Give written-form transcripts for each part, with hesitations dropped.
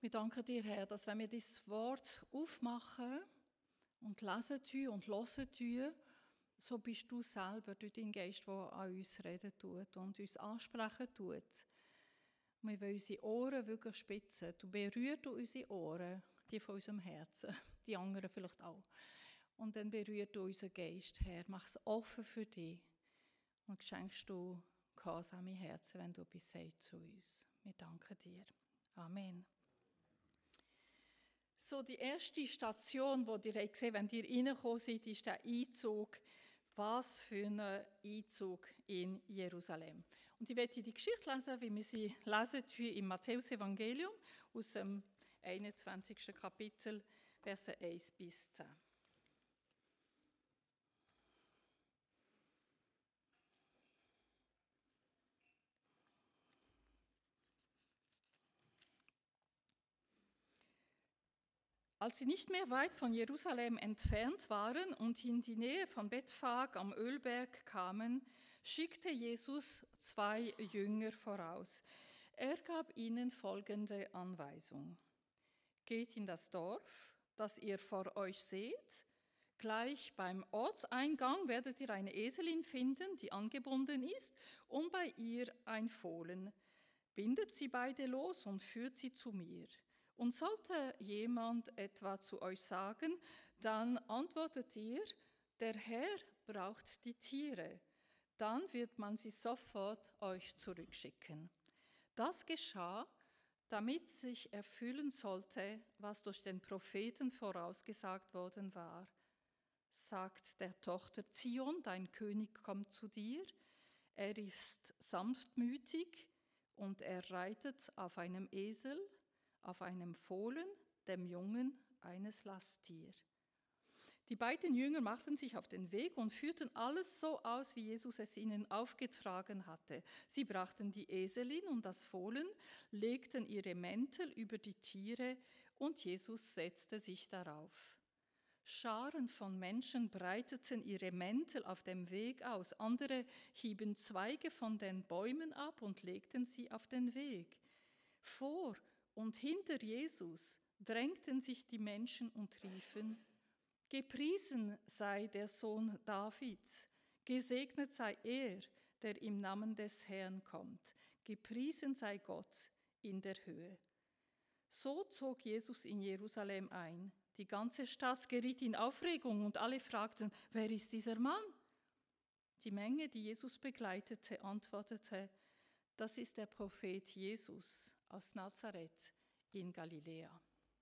Wir danken dir, Herr, dass wenn wir dieses Wort aufmachen und lesen tun und hören tun, so bist du selber durch deinen Geist, der an uns reden tut und uns ansprechen tut. Wir wollen unsere Ohren wirklich spitzen. Du berührst unsere Ohren, die von unserem Herzen, die anderen vielleicht auch. Und dann berührt du unseren Geist, Herr. Mach es offen für dich und schenkst du gehorsame Herzen, wenn du etwas sagst zu uns. Wir danken dir. Amen. So, die erste Station, die ihr gesehen habt, wenn ihr reingekommen seid, ist der Einzug. Was für ein Einzug in Jerusalem. Und ich werde die Geschichte lesen, wie wir sie lesen im Matthäus-Evangelium aus dem 21. Kapitel, Verse 1 bis 10. Als sie nicht mehr weit von Jerusalem entfernt waren und in die Nähe von Bethphage am Ölberg kamen, schickte Jesus 2 Jünger voraus. Er gab ihnen folgende Anweisung: Geht in das Dorf, das ihr vor euch seht. Gleich beim Ortseingang werdet ihr eine Eselin finden, die angebunden ist, und bei ihr ein Fohlen. Bindet sie beide los und führt sie zu mir. Und sollte jemand etwa zu euch sagen, dann antwortet ihr, der Herr braucht die Tiere. Dann wird man sie sofort euch zurückschicken. Das geschah, damit sich erfüllen sollte, was durch den Propheten vorausgesagt worden war. Sagt der Tochter Zion, dein König kommt zu dir. Er ist sanftmütig und er reitet auf einem Esel, auf einem Fohlen, dem Jungen eines Lasttier. Die beiden Jünger machten sich auf den Weg und führten alles so aus, wie Jesus es ihnen aufgetragen hatte. Sie brachten die Eselin und das Fohlen, legten ihre Mäntel über die Tiere und Jesus setzte sich darauf. Scharen von Menschen breiteten ihre Mäntel auf dem Weg aus, andere hieben Zweige von den Bäumen ab und legten sie auf den Weg. Vor und hinter Jesus drängten sich die Menschen und riefen: Gepriesen sei der Sohn Davids, gesegnet sei er, der im Namen des Herrn kommt, gepriesen sei Gott in der Höhe. So zog Jesus in Jerusalem ein. Die ganze Stadt geriet in Aufregung und alle fragten: Wer ist dieser Mann? Die Menge, die Jesus begleitete, antwortete: Das ist der Prophet Jesus aus Nazareth in Galiläa.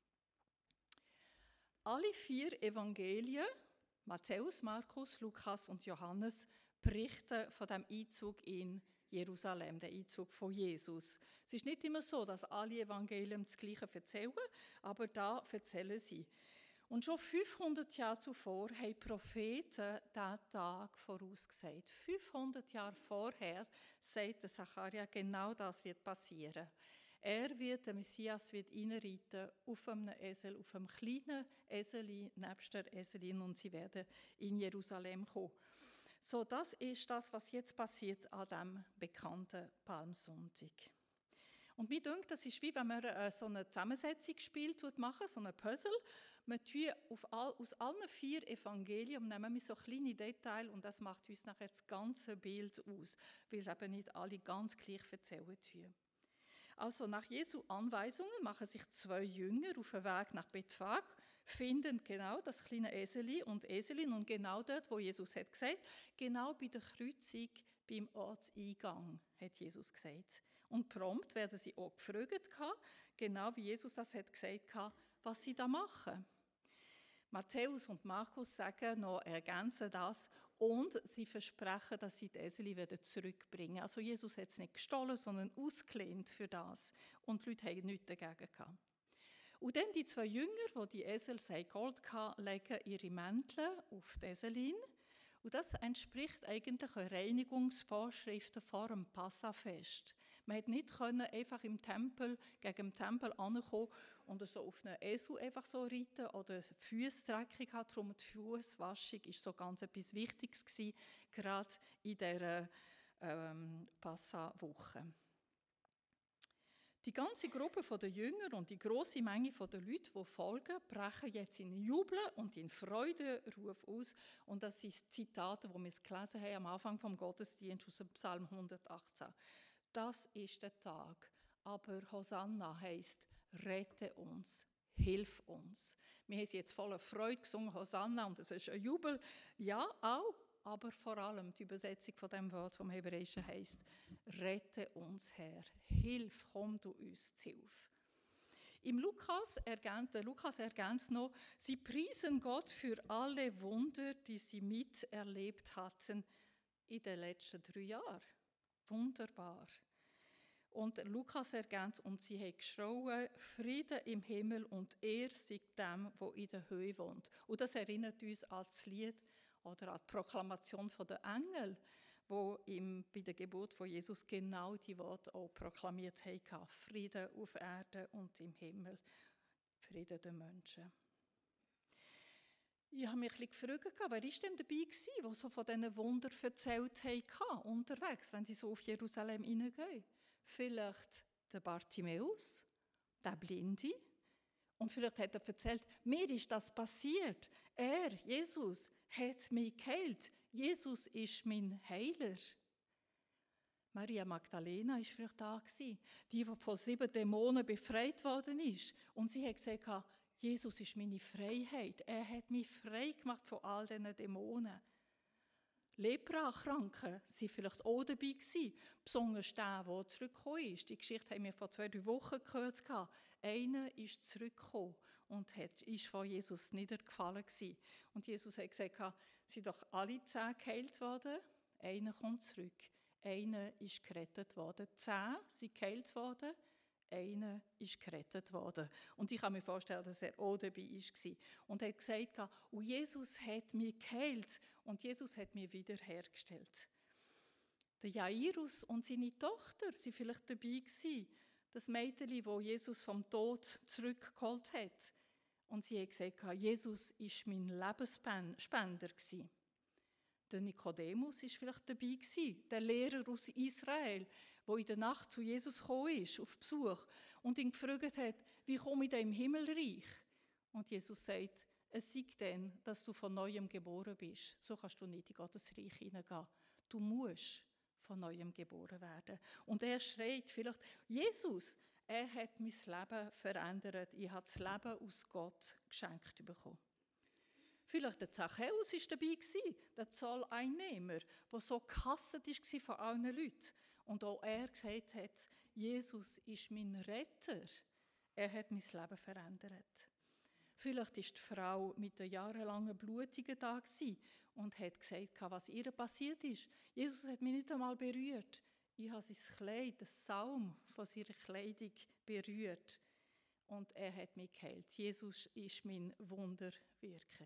Alle 4 Evangelien, Matthäus, Markus, Lukas und Johannes, berichten von dem Einzug in Jerusalem, der Einzug von Jesus. Es ist nicht immer so, dass alle Evangelien das Gleiche erzählen, aber da erzählen sie. Und schon 500 Jahre zuvor haben die Propheten diesen Tag vorausgesagt. 500 Jahre vorher sagt Zacharia, genau das wird passieren. Der Messias wird reinreiten auf einem Esel, auf einem kleinen Eseli, nebst der Eselin, und sie werden in Jerusalem kommen. So, das ist das, was jetzt passiert an diesem bekannten Palmsonntag. Und mir denkt, das ist wie wenn man so eine Zusammensetzungsspiel machen, so ein Puzzle. Wir tun aus allen 4 Evangelien nehmen wir so kleine Details und das macht uns nachher das ganze Bild aus, weil es eben nicht alle ganz gleich erzählen tun. Also nach Jesu Anweisungen machen sich 2 Jünger auf den Weg nach Bethphage, finden genau das kleine Eseli und Eselin und genau dort, wo Jesus hat gesagt, genau bei der Kreuzung beim Ortseingang, hat Jesus gesagt. Und prompt werden sie auch gefragt, genau wie Jesus das hat gesagt, was sie da machen. Matthäus und Markus sagen noch, ergänzen das und sie versprechen, dass sie die Eseli zurückbringen. Also Jesus hat es nicht gestohlen, sondern ausgelehnt für das. Und die Leute haben nichts dagegen gehabt. Und dann die 2 Jünger, die Esel Gold hatten, legen ihre Mäntel auf die Eselin. Und das entspricht eigentlich Reinigungsvorschriften vor dem Passafest. Man konnte nicht einfach gegen den Tempel ankommen und so auf einen Esel einfach so reiten oder Füße dreckig haben. Darum die Fußwaschung war so ganz etwas Wichtiges gewesen, gerade in dieser Passawoche. Die ganze Gruppe der Jünger und die große Menge der Leute, die folgen, brechen jetzt in Jubel und in Freudenruf aus. Und das sind Zitate, die wir gelesen haben am Anfang vom Gottesdienst aus dem Psalm 118. Das ist der Tag. Aber Hosanna heisst, rette uns, hilf uns. Wir haben sie jetzt voller Freude gesungen, Hosanna, und es ist ein Jubel. Ja, auch, aber vor allem die Übersetzung von dem Wort vom Hebräischen heisst, rette uns, Herr, hilf, komm du uns zu Hilfe. Der Lukas ergänzt noch, sie priesen Gott für alle Wunder, die sie miterlebt hatten in den letzten 3 Jahren. Wunderbar. Und Lukas ergänzt, und sie haben geschrien, Frieden im Himmel und Ehre sei dem, der in der Höhe wohnt. Und das erinnert uns an das Lied oder an die Proklamation der Engel, die bei der Geburt von Jesus genau die Worte auch proklamiert haben. Frieden auf Erde und im Himmel, Frieden den Menschen. Ich habe mich ein bisschen gefragt, wer war denn dabei gewesen, der so von diesen Wundern erzählt hat, unterwegs, wenn sie so auf Jerusalem hineingehen. Vielleicht der Bartimäus, der Blinde. Und vielleicht hat er erzählt, mir ist das passiert. Jesus, hat mich geheilt. Jesus ist mein Heiler. Maria Magdalena war vielleicht da gewesen, die von 7 Dämonen befreit worden ist. Und sie hat gesagt, Jesus ist meine Freiheit. Er hat mich frei gemacht von all diesen Dämonen. Leprakranken waren vielleicht auch dabei gewesen, besonders der zurückgekommen ist. Die Geschichte haben wir vor 2-3 Wochen gehört. Einer ist zurückgekommen und ist von Jesus niedergefallen gewesen. Und Jesus hat gesagt, sie sind doch alle 10 geheilt worden. Einer kommt zurück. Einer ist gerettet worden. 10 sind geheilt worden. Einer ist gerettet worden. Und ich kann mir vorstellen, dass er auch dabei war. Und er hat gesagt, und Jesus hat mich geheilt und Jesus hat mich wiederhergestellt. Der Jairus und seine Tochter waren vielleicht dabei gewesen. Das Mädchen, das Jesus vom Tod zurückgeholt hat. Und sie hat gesagt, Jesus war mein Lebensspender. Der Nikodemus war vielleicht dabei gewesen, der Lehrer aus Israel, der in der Nacht zu Jesus gekommen ist, auf Besuch, und ihn gefragt hat, wie komme ich da im Himmelreich? Und Jesus sagt, es sei denn, dass du von Neuem geboren bist. So kannst du nicht in Gottes Reich hineingehen. Du musst von Neuem geboren werden. Und er schreit vielleicht, Jesus, er hat mein Leben verändert. Ich habe das Leben aus Gott geschenkt bekommen. Vielleicht der Zachäus war dabei, der Zolleinnehmer, der so gehasst war von allen Leuten. Und auch er gesagt hat, Jesus ist mein Retter. Er hat mein Leben verändert. Vielleicht war die Frau mit den jahrelangen Blutungen da und hat gesagt, was ihr passiert ist. Jesus hat mich nicht einmal berührt. Ich habe sein Kleid, den Saum von seiner Kleidung berührt. Und er hat mich geheilt. Jesus ist mein Wunderwirker.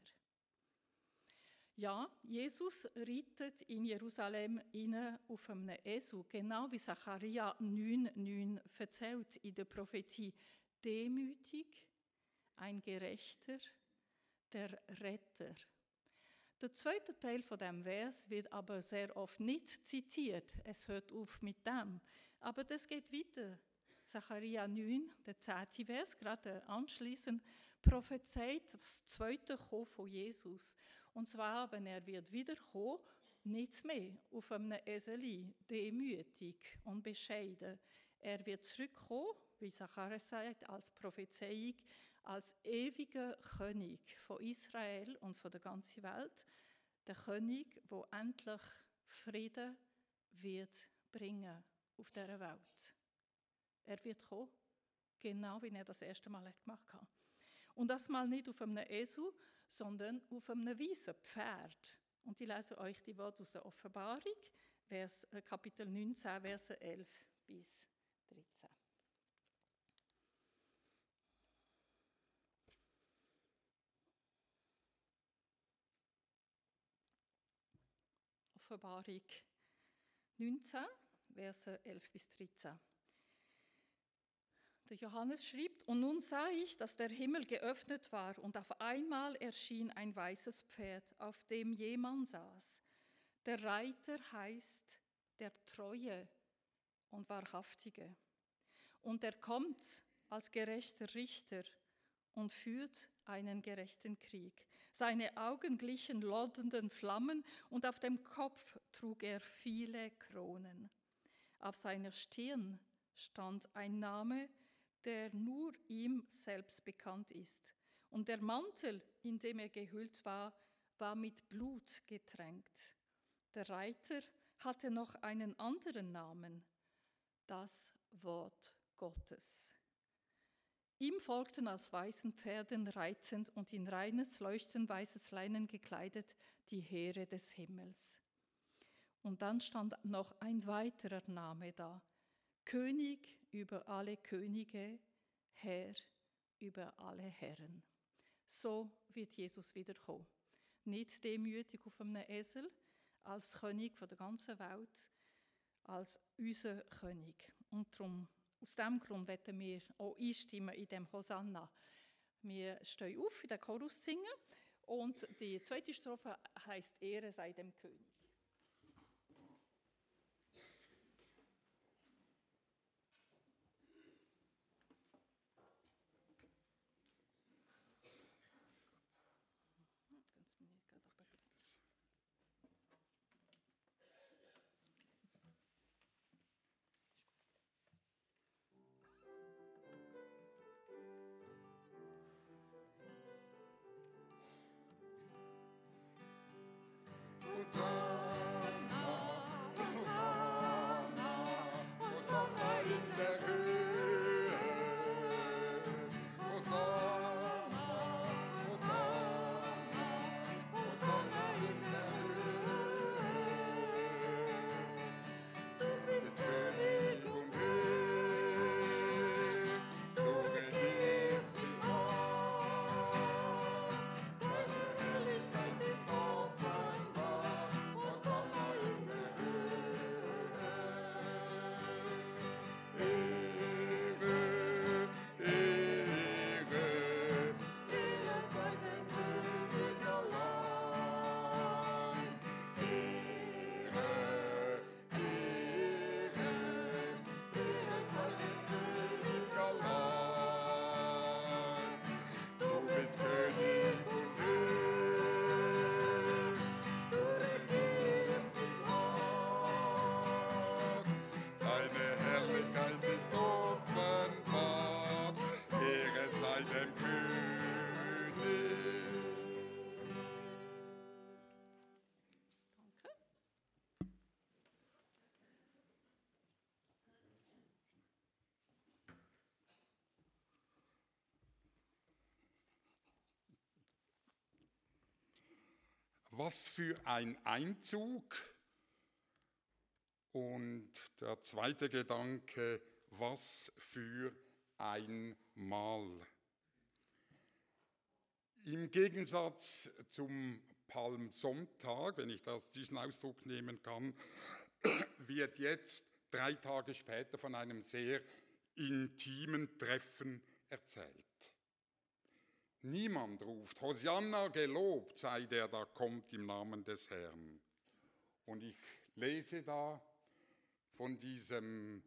Ja, Jesus reitet in Jerusalem rein auf einem Esel, genau wie Sacharja 9,9 erzählt in der Prophetie. Demütig, ein Gerechter, der Retter. Der zweite Teil von dem Vers wird aber sehr oft nicht zitiert. Es hört auf mit dem. Aber das geht weiter. Sacharja 9, der 10. Vers, gerade anschließend, prophezeit das zweite Kommen von Jesus. Und zwar, wenn er wird wiederkommen, nichts mehr auf einem Eseli, demütig und bescheiden. Er wird zurückkommen, wie Zacharias sagt, als Prophezeiung, als ewiger König von Israel und von der ganzen Welt. Der König, der endlich Frieden wird bringen auf dieser Welt. Er wird kommen, genau wie er das erste Mal gemacht hat. Und das mal nicht auf einem Esel, sondern auf einem weißen Pferd. Und ich lese euch die Worte aus der Offenbarung, Kapitel 19, Verse 11 bis 13. Offenbarung 19, Verse 11 bis 13. Der Johannes schreibt, und nun sah ich, dass der Himmel geöffnet war und auf einmal erschien ein weißes Pferd, auf dem jemand saß. Der Reiter heißt der Treue und Wahrhaftige. Und er kommt als gerechter Richter und führt einen gerechten Krieg. Seine Augen glichen lodernden Flammen und auf dem Kopf trug er viele Kronen. Auf seiner Stirn stand ein Name, der nur ihm selbst bekannt ist. Und der Mantel, in dem er gehüllt war, war mit Blut getränkt. Der Reiter hatte noch einen anderen Namen, das Wort Gottes. Ihm folgten auf weißen Pferden reitend und in reines, leuchtend weißes Leinen gekleidet die Heere des Himmels. Und dann stand noch ein weiterer Name da: König über alle Könige, Herr über alle Herren. So wird Jesus wiederkommen. Nicht demütig auf einem Esel, als König von der ganzen Welt, als unser König. Und darum, aus diesem Grund werden wir auch einstimmen in dem Hosanna. Wir stehen auf, in den Chorus singen, und die zweite Strophe heisst Ehre sei dem König. Was für ein Einzug. Und der zweite Gedanke, was für ein Mahl. Im Gegensatz zum Palmsonntag, wenn ich diesen Ausdruck nehmen kann, wird jetzt 3 Tage später von einem sehr intimen Treffen erzählt. Niemand ruft, Hosianna, gelobt sei der da kommt im Namen des Herrn. Und ich lese da von diesem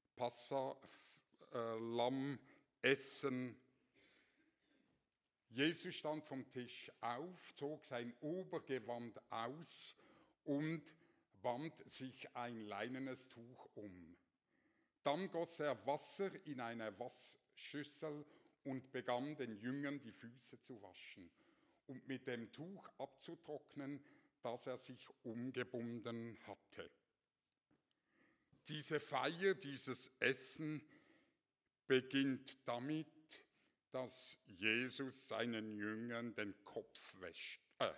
Passa-Lamm-Essen. Jesus stand vom Tisch auf, zog sein Obergewand aus und band sich ein leinenes Tuch um. Dann goss er Wasser in eine Waschschüssel und begann den Jüngern die Füße zu waschen und mit dem Tuch abzutrocknen, das er sich umgebunden hatte. Diese Feier, dieses Essen beginnt damit, dass Jesus seinen Jüngern den Kopf wäscht.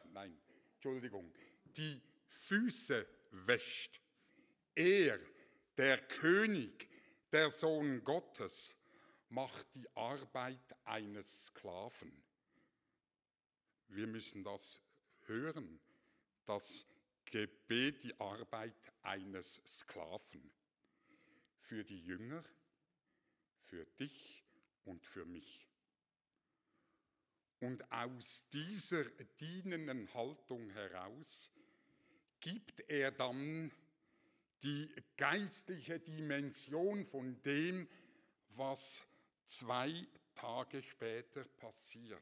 Die Füße wäscht. Er, der König, der Sohn Gottes, macht die Arbeit eines Sklaven. Wir müssen das hören, das Gebet, die Arbeit eines Sklaven. Für die Jünger, für dich und für mich. Und aus dieser dienenden Haltung heraus gibt er dann die geistliche Dimension von dem, was 2 Tage später passiert.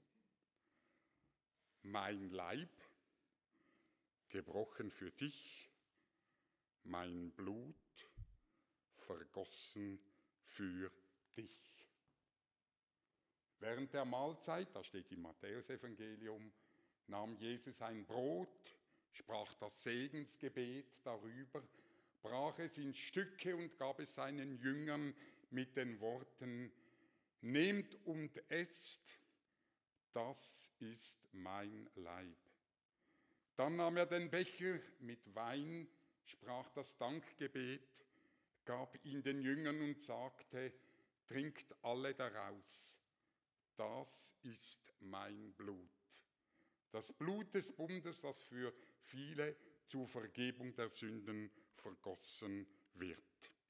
Mein Leib, gebrochen für dich, mein Blut, vergossen für dich. Während der Mahlzeit, das steht im Matthäusevangelium, nahm Jesus ein Brot, sprach das Segensgebet darüber, brach es in Stücke und gab es seinen Jüngern mit den Worten: Nehmt und esst, das ist mein Leib. Dann nahm er den Becher mit Wein, sprach das Dankgebet, gab ihn den Jüngern und sagte: Trinkt alle daraus, das ist mein Blut. Das Blut des Bundes, das für viele zur Vergebung der Sünden vergossen wird.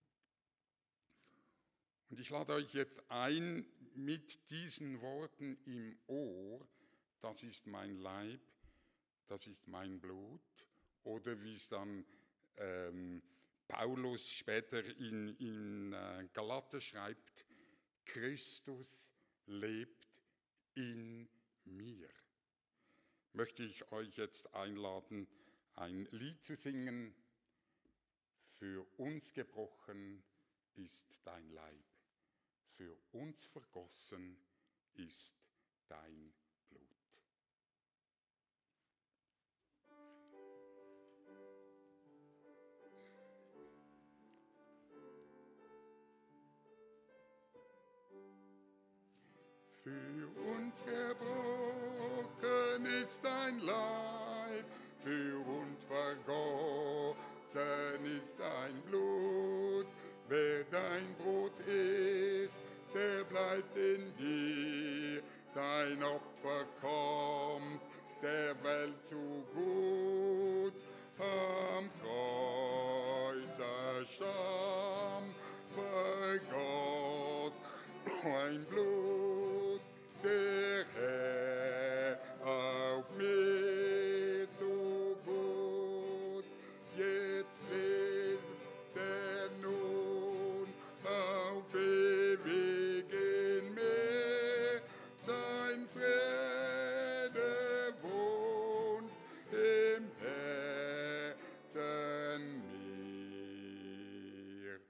Und ich lade euch jetzt ein, mit diesen Worten im Ohr: Das ist mein Leib, das ist mein Blut, oder wie es dann Paulus später in Galater schreibt: Christus lebt in mir. Möchte ich euch jetzt einladen, ein Lied zu singen: Für uns gebrochen ist dein Leib, für uns vergossen ist dein Blut. Für uns gebrochen ist dein Leib, für uns vergossen ist dein Blut. Wer dein Brot isst, der bleibt in dir. Dein Opfer kommt der Welt zu gut. Am Kreuz erstarb, vergoss mein Blut, der Herr auch mir so gut. Jetzt lebt er nun auf ewig in mir, sein Friede wohnt im Herzen mir.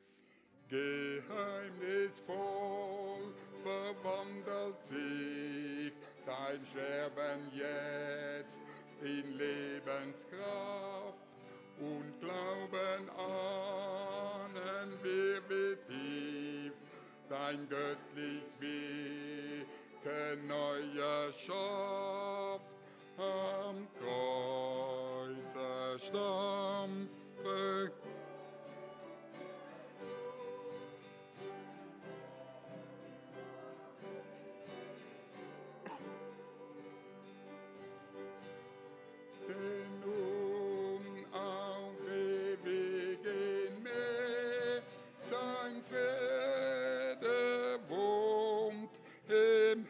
Geheimnisvoll verwandelt sich dein Sterben jetzt in Lebenskraft, und Glauben ahnen wir, wie tief dein göttlich Wirken neu erschafft. Am Kreuz erstarb, denn nun auf ewig in mir sein Friede wohnt im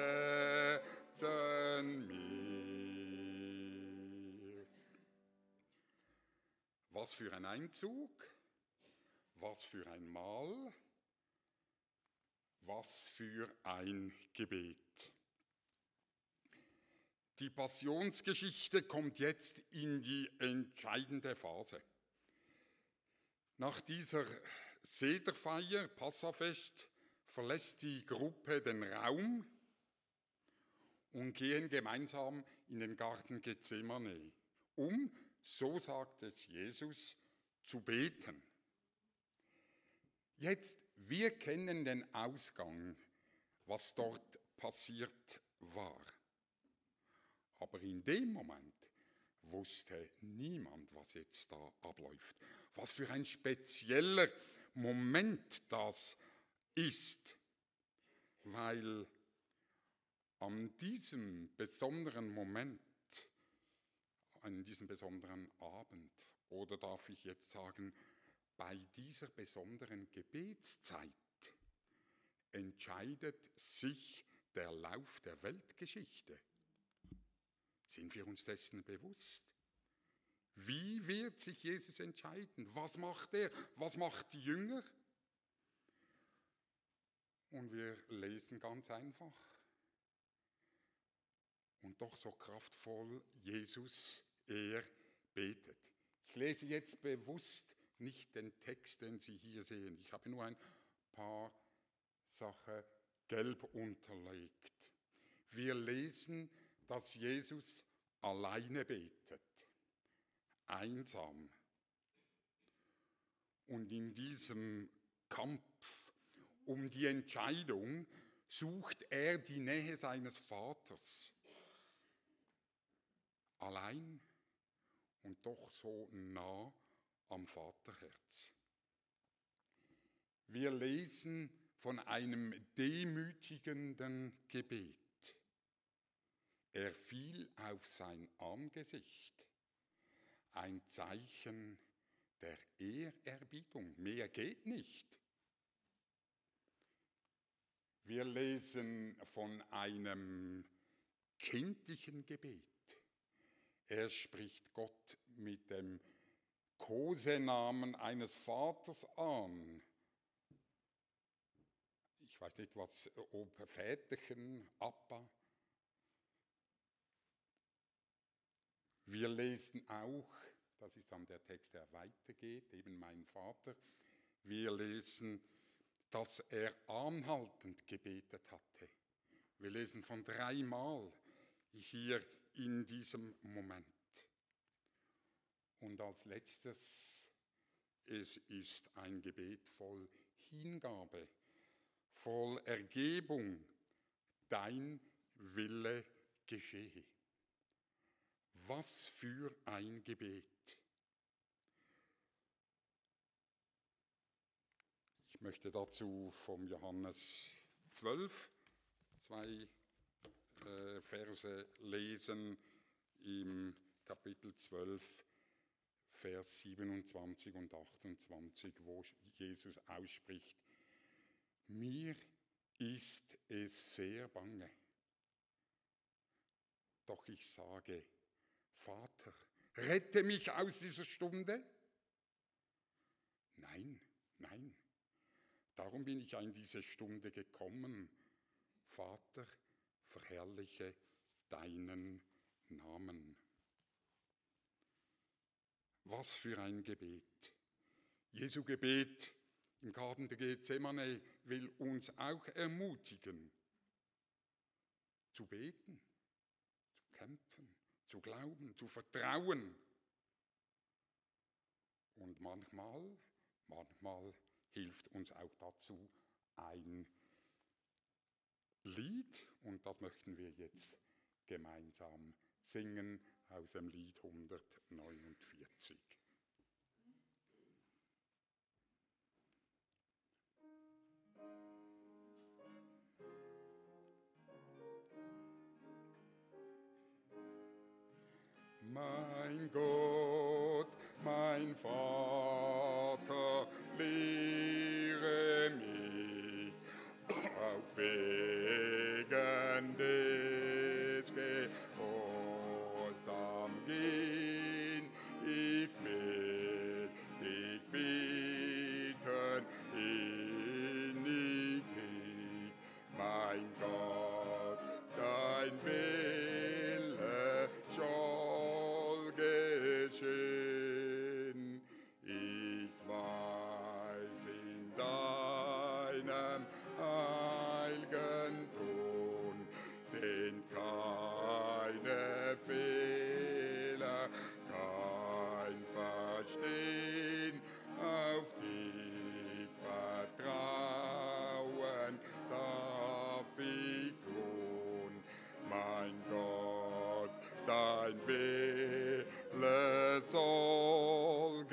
Herzen mir. Was für ein Einzug, was für ein Mahl, was für ein Gebet. Die Passionsgeschichte kommt jetzt in die entscheidende Phase. Nach dieser Sederfeier, Passafest, verlässt die Gruppe den Raum und gehen gemeinsam in den Garten Gethsemane, um, so sagt es Jesus, zu beten. Jetzt, wir kennen den Ausgang, was dort passiert war. Aber in dem Moment wusste niemand, was jetzt da abläuft. Was für ein spezieller Moment das ist, weil an diesem besonderen Moment, an diesem besonderen Abend, oder darf ich jetzt sagen, bei dieser besonderen Gebetszeit entscheidet sich der Lauf der Weltgeschichte. Sind wir uns dessen bewusst? Wie wird sich Jesus entscheiden? Was macht er? Was macht die Jünger? Und wir lesen ganz einfach und doch so kraftvoll, Jesus, er betet. Ich lese jetzt bewusst nicht den Text, den Sie hier sehen. Ich habe nur ein paar Sachen gelb unterlegt. Wir lesen, dass Jesus alleine betet, einsam. Und in diesem Kampf um die Entscheidung sucht er die Nähe seines Vaters. Allein und doch so nah am Vaterherz. Wir lesen von einem demütigenden Gebet. Er fiel auf sein Angesicht, ein Zeichen der Ehrerbietung. Mehr geht nicht. Wir lesen von einem kindlichen Gebet. Er spricht Gott mit dem Kosenamen eines Vaters an. Ich weiß nicht, ob Väterchen, Appa. Wir lesen auch, das ist dann der Text, der weitergeht, eben mein Vater. Wir lesen, dass er anhaltend gebetet hatte. Wir lesen von 3 Mal hier in diesem Moment. Und als letztes, es ist ein Gebet voll Hingabe, voll Ergebung. Dein Wille geschehe. Was für ein Gebet. Ich möchte dazu vom Johannes 12 2 Verse lesen im Kapitel 12, Vers 27 und 28, wo Jesus ausspricht, mir ist es sehr bange, doch ich sage, Vater, rette mich aus dieser Stunde. Nein, nein, darum bin ich in diese Stunde gekommen. Vater, verherrliche deinen Namen. Was für ein Gebet. Jesu Gebet im Garten der Gethsemane will uns auch ermutigen, zu beten, zu kämpfen, zu glauben, zu vertrauen. Und manchmal hilft uns auch dazu ein Lied, und das möchten wir jetzt gemeinsam singen aus dem Lied 149. Mein Gott, mein Vater, lehre mich auf Wegen des Gehorsam gehen. Ich will dich bitten, innig, mein Gott, dein Wille soll geschehen. Ich weiß in deinem heiligen Tun sind keine Fehler, kein Verstehen, auf dich vertrauen darf ich tun. Mein Gott, dein Wille soll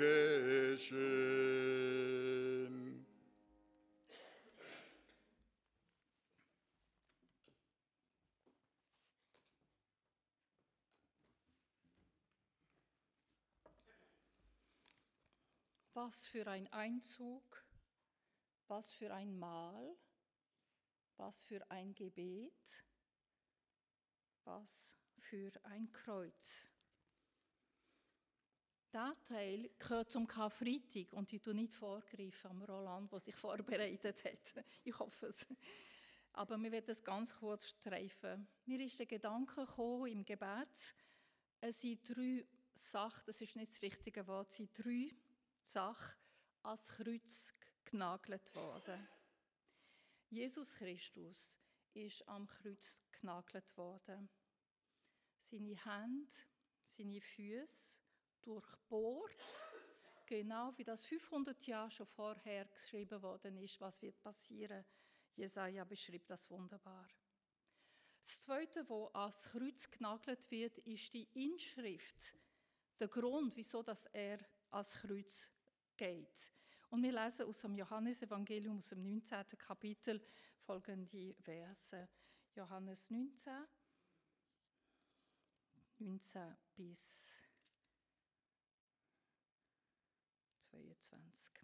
geschehen. Was für ein Einzug, was für ein Mahl, was für ein Gebet, was für ein Kreuz. Dieser Teil gehört zum Karfreitag und ich tue nicht vorgreifen am Roland, der sich vorbereitet hat. Ich hoffe es. Aber wir werden es ganz kurz streifen. Mir ist der Gedanke gekommen im Gebet, es sind 3 Sachen, das ist nicht das richtige Wort, es sind 3 Sachen ans Kreuz genagelt worden. Jesus Christus ist am Kreuz genagelt worden. Seine Hände, seine Füße durchbohrt, genau wie das 500 Jahre schon vorher geschrieben worden ist, was wird passieren. Jesaja beschreibt das wunderbar. Das Zweite, was ans Kreuz genagelt wird, ist die Inschrift, der Grund, wieso dass er ans Kreuz geht. Und wir lesen aus dem Johannesevangelium, aus dem 19. Kapitel, folgende Verse. Johannes 19 bis 22.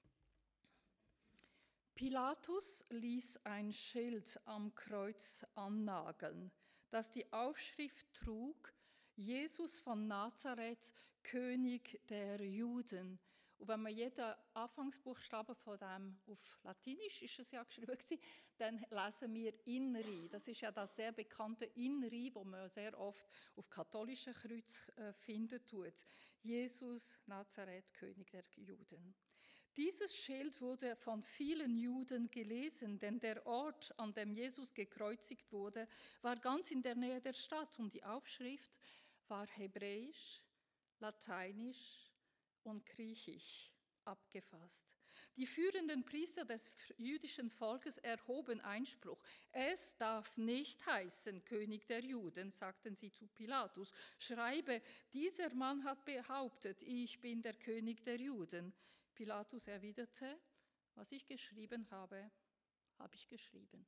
Pilatus ließ ein Schild am Kreuz annageln, das die Aufschrift trug: Jesus von Nazareth, König der Juden. Und wenn man jeden Anfangsbuchstaben von dem, auf Latinisch ist es ja geschrieben, dann lesen wir Inri. Das ist ja das sehr bekannte Inri, wo man sehr oft auf katholischen Kreuz finden tut. Jesus, Nazareth, König der Juden. Dieses Schild wurde von vielen Juden gelesen, denn der Ort, an dem Jesus gekreuzigt wurde, war ganz in der Nähe der Stadt und die Aufschrift war hebräisch, lateinisch und griechisch abgefasst. Die führenden Priester des jüdischen Volkes erhoben Einspruch. Es darf nicht heißen König der Juden, sagten sie zu Pilatus. Schreibe, dieser Mann hat behauptet, ich bin der König der Juden. Pilatus erwiderte, was ich geschrieben habe, habe ich geschrieben.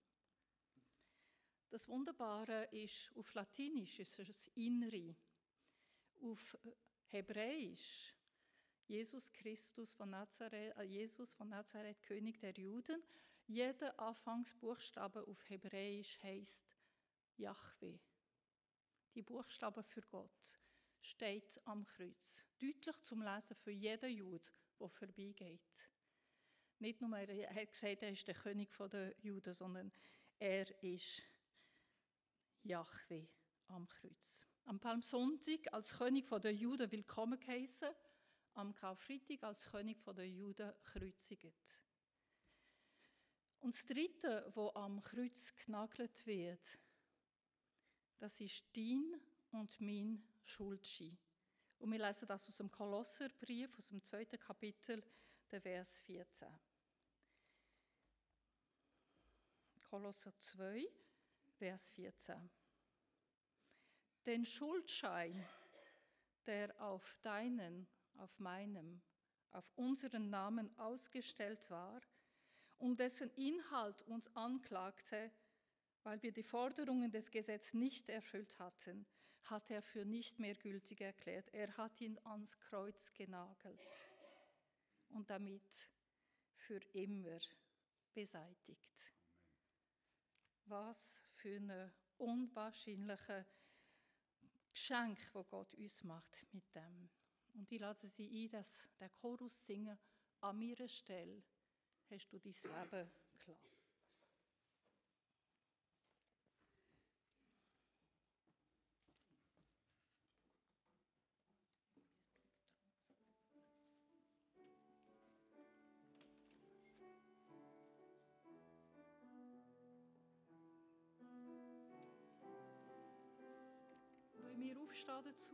Das Wunderbare ist, auf Latinisch ist es Inri, auf Hebräisch Jesus Christus von Nazareth, Jesus von Nazareth, König der Juden. Jeder Anfangsbuchstabe auf Hebräisch heißt Jahwe. Die Buchstabe für Gott steht am Kreuz. Deutlich zum Lesen für jeden Jude, der vorbeigeht. Nicht nur, er hat gesagt, er ist der König der Juden, sondern er ist Jahwe am Kreuz. Am Palmsonntag als König der Juden willkommen geheißen, am Karfreitag als König der Juden kreuzigt. Und das Dritte, was am Kreuz genagelt wird, das ist dein und mein Schuldschein. Und wir lesen das aus dem Kolosserbrief, aus dem 2. Kapitel, der Vers 14. Kolosser 2, Vers 14. Den Schuldschein, der auf deinen, auf meinem, auf unseren Namen ausgestellt war und dessen Inhalt uns anklagte, weil wir die Forderungen des Gesetzes nicht erfüllt hatten, hat er für nicht mehr gültig erklärt. Er hat ihn ans Kreuz genagelt und damit für immer beseitigt. Was für ein unwahrscheinliches Geschenk, das Gott uns macht mit dem. Und ich lade Sie ein, dass der Chorus singen: An meiner Stelle hast du dein Leben klar. Wollen wir aufstehen dazu?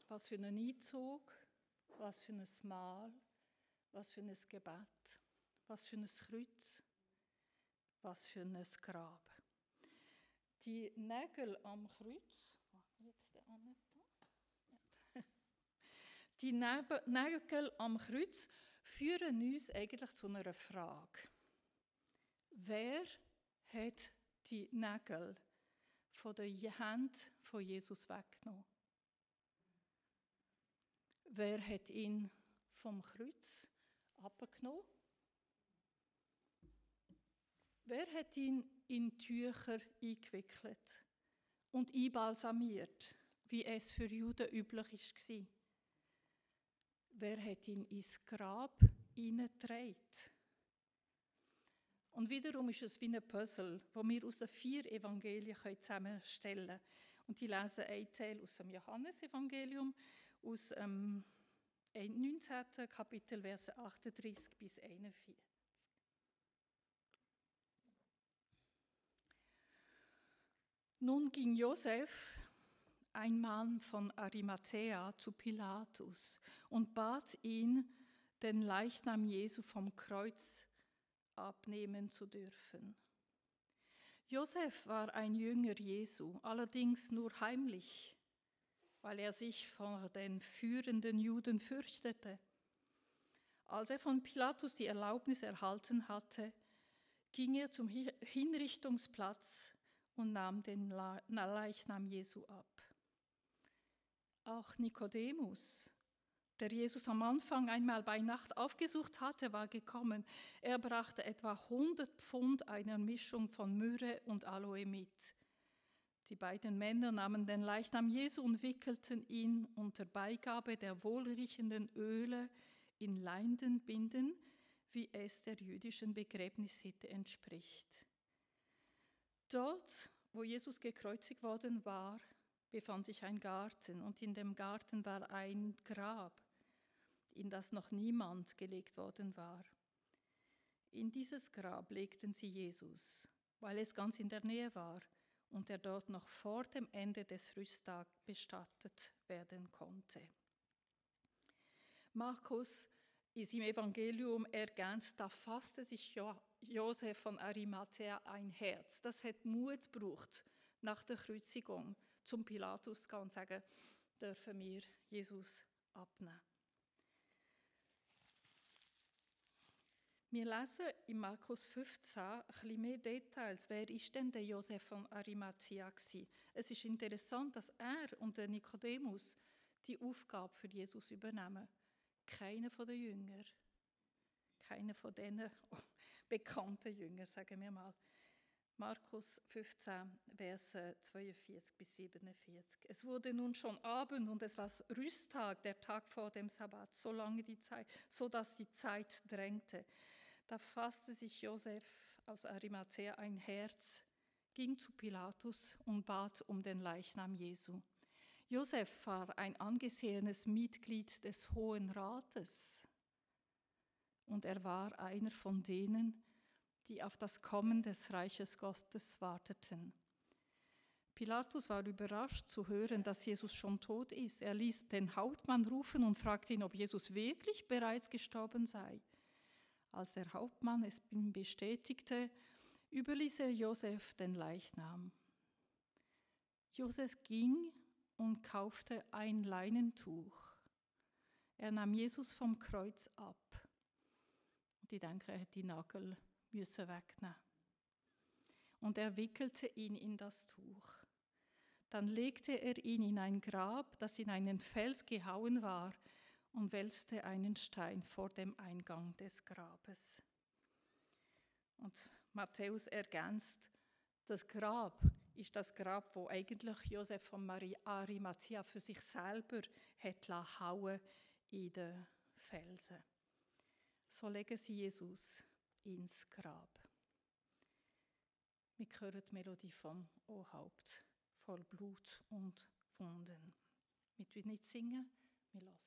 Was für ein Einzug, was für ein Mahl, was für ein Gebet, was für ein Kreuz, was für ein Grab. Die Nägel am Kreuz, die Nägel am Kreuz führen uns eigentlich zu einer Frage. Wer hat die Nägel von der Hand von Jesus weggenommen? Wer hat ihn vom Kreuz abgenommen? Wer hat ihn in Tücher eingewickelt und einbalsamiert, wie es für Juden üblich war? Wer hat ihn ins Grab hineingetragen? Und wiederum ist es wie ein Puzzle, das wir aus den 4 Evangelien zusammenstellen können. Und ich lese einen Teil aus dem Johannesevangelium, aus dem 19. Kapitel, Verse 38 bis 41. Nun ging Josef, ein Mann von Arimathäa, zu Pilatus und bat ihn, den Leichnam Jesu vom Kreuz abnehmen zu dürfen. Josef war ein Jünger Jesu, allerdings nur heimlich, weil er sich vor den führenden Juden fürchtete. Als er von Pilatus die Erlaubnis erhalten hatte, ging er zum Hinrichtungsplatz und nahm den Leichnam Jesu ab. Auch Nikodemus, der Jesus am Anfang einmal bei Nacht aufgesucht hatte, war gekommen. Er brachte etwa 100 Pfund einer Mischung von Myrrhe und Aloe mit. Die beiden Männer nahmen den Leichnam Jesu und wickelten ihn unter Beigabe der wohlriechenden Öle in Leinenbinden, wie es der jüdischen Begräbnissitte entspricht. Dort, wo Jesus gekreuzigt worden war, befand sich ein Garten, und in dem Garten war ein Grab, in das noch niemand gelegt worden war. In dieses Grab legten sie Jesus, weil es ganz in der Nähe war und er dort noch vor dem Ende des Rüsttags bestattet werden konnte. Markus in seinem Evangelium ergänzt, da fasste sich Josef von Arimathäa ein Herz. Das hat Mut gebraucht, nach der Kreuzigung zum Pilatus zu gehen und zu sagen, dürfen wir Jesus abnehmen. Wir lesen in Markus 15 ein bisschen mehr Details. Wer ist denn der Josef von Arimathäa gewesen? Es ist interessant, dass er und der Nikodemus die Aufgabe für Jesus übernehmen. Keiner von den Jüngern, keiner von diesen bekannten Jüngern, sagen wir mal. Markus 15, Verse 42 bis 47. Es wurde nun schon Abend und es war Rüsttag, der Tag vor dem Sabbat, sodass die Zeit drängte. Da fasste sich Josef aus Arimathäa ein Herz, ging zu Pilatus und bat um den Leichnam Jesu. Josef war ein angesehenes Mitglied des Hohen Rates und er war einer von denen, die auf das Kommen des Reiches Gottes warteten. Pilatus war überrascht zu hören, dass Jesus schon tot ist. Er ließ den Hauptmann rufen und fragte ihn, ob Jesus wirklich bereits gestorben sei. Als der Hauptmann es ihm bestätigte, überließ er Josef den Leichnam. Josef ging und kaufte ein Leinentuch. Er nahm Jesus vom Kreuz ab. Und ich denke, er hätte die Nagel wegnehmen. Und er wickelte ihn in das Tuch. Dann legte er ihn in ein Grab, das in einen Fels gehauen war, und wälzte einen Stein vor dem Eingang des Grabes. Und Matthäus ergänzt, das Grab ist das Grab, wo eigentlich Josef von Arimathäa für sich selber hat hauen in den Felsen. So legen sie Jesus ins Grab. Wir hören die Melodie vom O Haupt, voll Blut und Wunden. Wir wollen nicht singen, wir hören.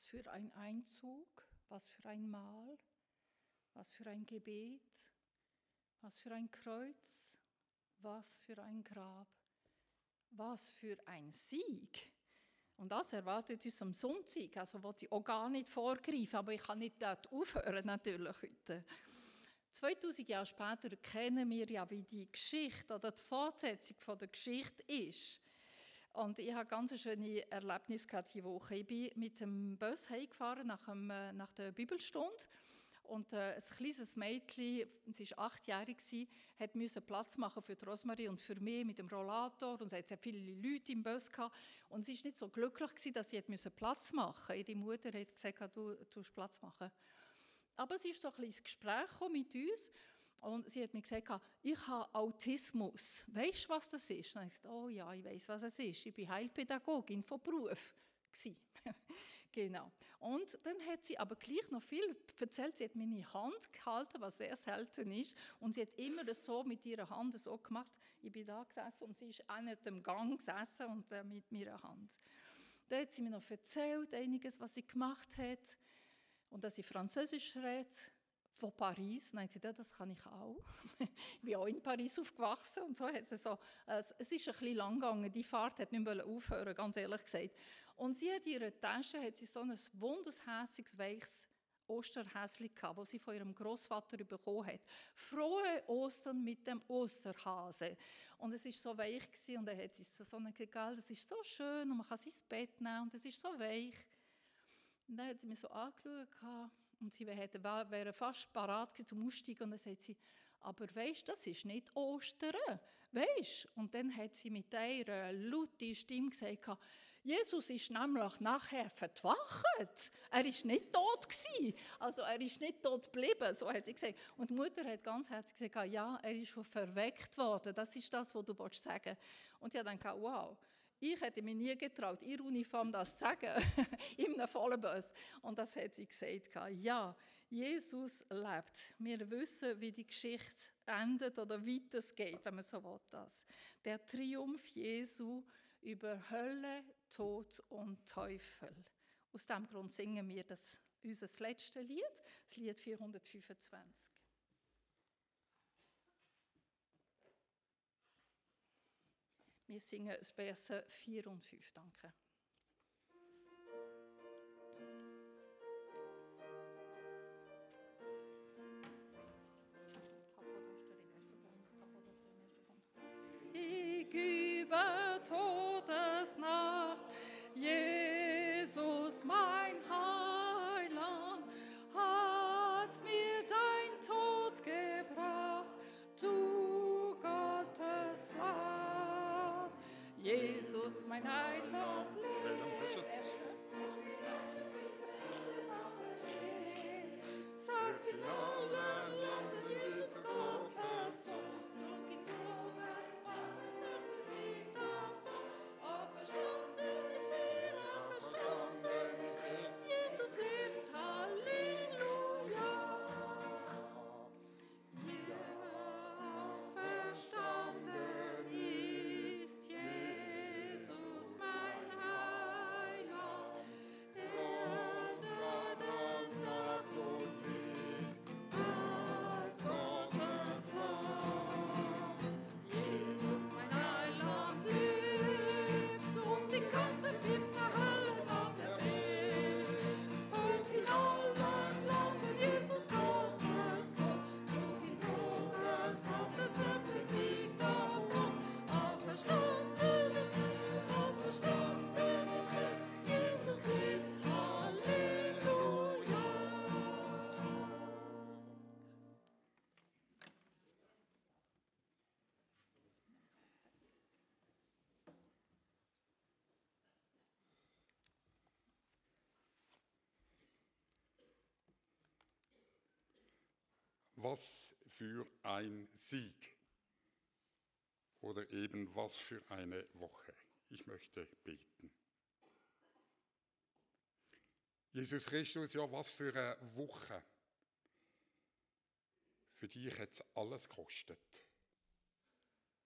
für ein Einzug, was für ein Mahl, was für ein Gebet, was für ein Kreuz, was für ein Grab, was für ein Sieg. Und das erwartet uns am Sonntag, also wollte ich auch gar nicht vorgreifen, aber ich kann nicht dort aufhören natürlich heute. 2000 Jahre später erkennen wir ja, wie die Geschichte oder die Fortsetzung von der Geschichte ist. Und ich hatte ganz schöne Erlebnis diese Woche. Ich bin mit dem Bus heimgefahren nach der Bibelstunde. Und ein kleines Mädchen, sie war 8-jährig, musste Platz machen für Rosmarie und für mich mit dem Rollator. Und es hatte sehr viele Leute im Bus gehabt. Und sie war nicht so glücklich, dass sie Platz machen musste. Ihre Mutter hat gesagt, du musst Platz machen. Aber sie ist so ein bisschen ins Gespräch mit uns. Und sie hat mir gesagt, ich habe Autismus. Weisst du, was das ist? Und ich sagte, oh ja, ich weiss, was es ist. Ich war Heilpädagogin von Beruf. Genau. Und dann hat sie aber gleich noch viel erzählt. Sie hat meine Hand gehalten, was sehr selten ist. Und sie hat immer so mit ihrer Hand so gemacht. Ich bin da gesessen und sie ist an dem Gang gesessen und mit meiner Hand. Dann hat sie mir noch erzählt, einiges, was sie gemacht hat. Und dass sie Französisch redet, von Paris. Und dann hat sie gesagt, das kann ich auch. Ich bin auch in Paris aufgewachsen. Und so hat sie so, es ist ein bisschen lang gegangen. Die Fahrt hat nicht mehr aufhören, ganz ehrlich gesagt. Und sie hat in ihrer Tasche hat sie so ein wundersherziges, weiches Osterhäschen gehabt, das sie von ihrem Großvater bekommen hat. Frohe Ostern mit dem Osterhase. Und es war so weich gewesen, und dann hat sie so gesagt, das ist so schön und man kann es ins Bett nehmen und es ist so weich. Und dann hat sie mich so angeschaut und sie wäre fast parat zum Aussteigen und dann sagt sie, aber weisst, das ist nicht Ostern, weisst? Und dann hat sie mit einer lauten Stimme gesagt, Jesus ist nämlich nachher verwacht. Er ist nicht tot gewesen. Also er ist nicht tot geblieben, so hat sie gesagt. Und die Mutter hat ganz herzlich gesagt, ja, er ist schon verweckt worden. Das ist das, was du sagen willst. Und ich habe dann gedacht, wow, ich hätte mich nie getraut, in Uniform das zu sagen, in einem vollen Bus. Und das hat sie gesagt, ja, Jesus lebt. Wir wissen, wie die Geschichte endet oder weitergeht, wenn man so will. Der Triumph Jesu über Hölle, Tod und Teufel. Aus diesem Grund singen wir unser letztes Lied, das Lied 425. Wir singen Verse 4 und 5, danke. Ich über Todesnacht, Jesus, mein Heiland, hat mir dein Tod gebracht, du Gottes Lamm. Jesus, mein Heiland, sagt in allen Landen, Jesus Gottes Sohn, trug in Todes Vater, Sieg davon, auferstanden ist er, auferstanden ist er, Jesus lebt, Halleluja. Ja, auferstanden ist Jesus, mein Heiland, der dann sagt und liegt, als Gottes Lamm. Jesus, mein Heiland, lebt und die ganze finstere Hölle auf der Welt. Hört in allen Landen, Jesus Gottes Sohn, trug in Todes Vater, Selbst Sieg davon. Auferstanden ist er, auferstanden ist er, Jesus lebt, Halleluja. Was für ein Sieg oder eben was für eine Woche. Ich möchte beten. Jesus Christus, ja, was für eine Woche. Für dich hat es alles gekostet.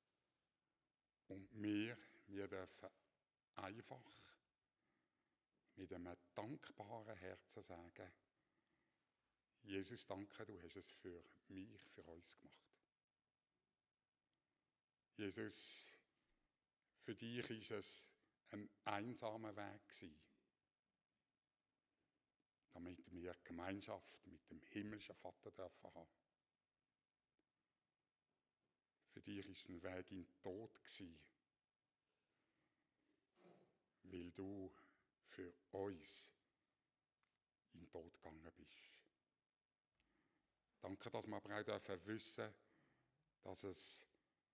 Und wir dürfen einfach mit einem dankbaren Herzen sagen, Jesus, danke, du hast es für mich, für uns gemacht. Jesus, für dich ist es ein einsamer Weg gewesen, damit wir Gemeinschaft mit dem himmlischen Vater dürfen haben. Für dich ist es ein Weg in den Tod gewesen, weil du für uns in den Tod gegangen bist. Danke, dass wir aber auch dürfen wissen, dass es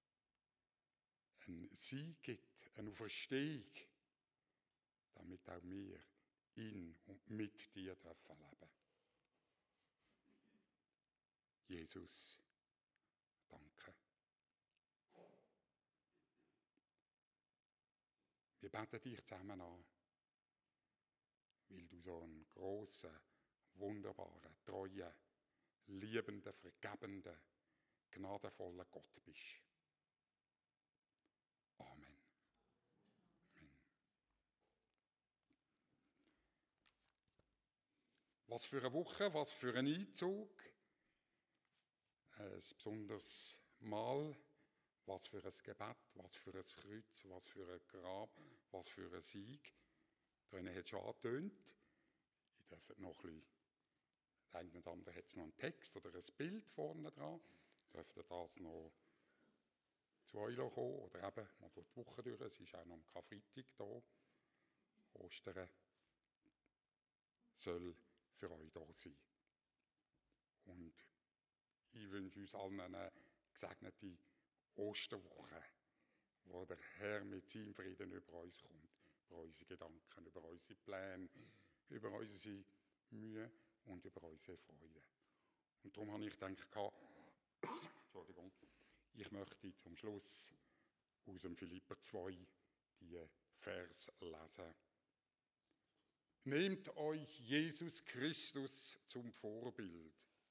einen Sieg gibt, eine Auferstehung, damit auch wir in und mit dir dürfen leben. Jesus, danke. Wir beten dich zusammen an, weil du so ein grosser, wunderbarer, treuer, liebender, vergebender, gnadenvoller Gott bist. Amen. Amen. Was für eine Woche, was für ein Einzug. Ein besonderes Mal, was für ein Gebet, was für ein Kreuz, was für ein Grab, was für ein Sieg. Da hat es schon angetönt. Ich darf noch ein bisschen, der eine oder andere hat noch einen Text oder ein Bild vorne dran. Dürfte das noch zu euch kommen oder eben mal durch die Woche durch. Es ist auch noch am Karfreitag da. Ostern soll für euch da sein. Und ich wünsche uns allen eine gesegnete Osterwoche, wo der Herr mit seinem Frieden über uns kommt, über unsere Gedanken, über unsere Pläne, über unsere Mühe und über unsere Freude. Und darum habe ich gedacht, Entschuldigung, ich möchte zum Schluss aus dem Philipper 2 die Vers lesen. Nehmt euch Jesus Christus zum Vorbild.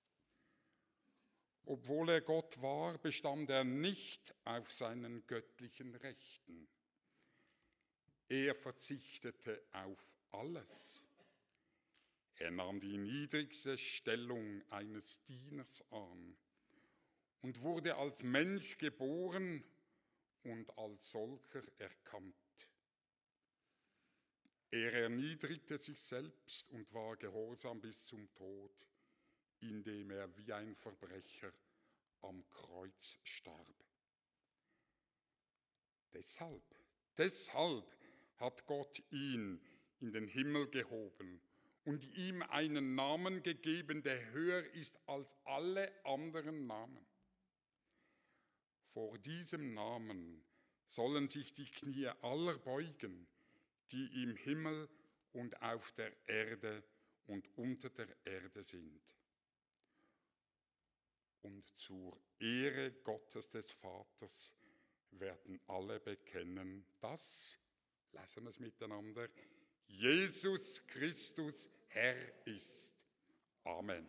Obwohl er Gott war, bestand er nicht auf seinen göttlichen Rechten. Er verzichtete auf alles. Er nahm die niedrigste Stellung eines Dieners an und wurde als Mensch geboren und als solcher erkannt. Er erniedrigte sich selbst und war gehorsam bis zum Tod, indem er wie ein Verbrecher am Kreuz starb. Deshalb hat Gott ihn in den Himmel gehoben und ihm einen Namen gegeben, der höher ist als alle anderen Namen. Vor diesem Namen sollen sich die Knie aller beugen, die im Himmel und auf der Erde und unter der Erde sind. Und zur Ehre Gottes des Vaters werden alle bekennen, dass, lesen wir es miteinander, Jesus Christus Herr ist. Amen.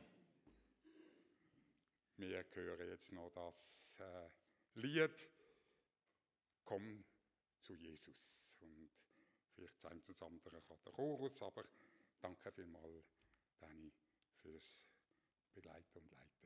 Wir hören jetzt noch das Lied Komm zu Jesus. Und vielleicht ein das andere kann der Chorus, aber danke vielmals, Dani, fürs Begleiten und Leiten.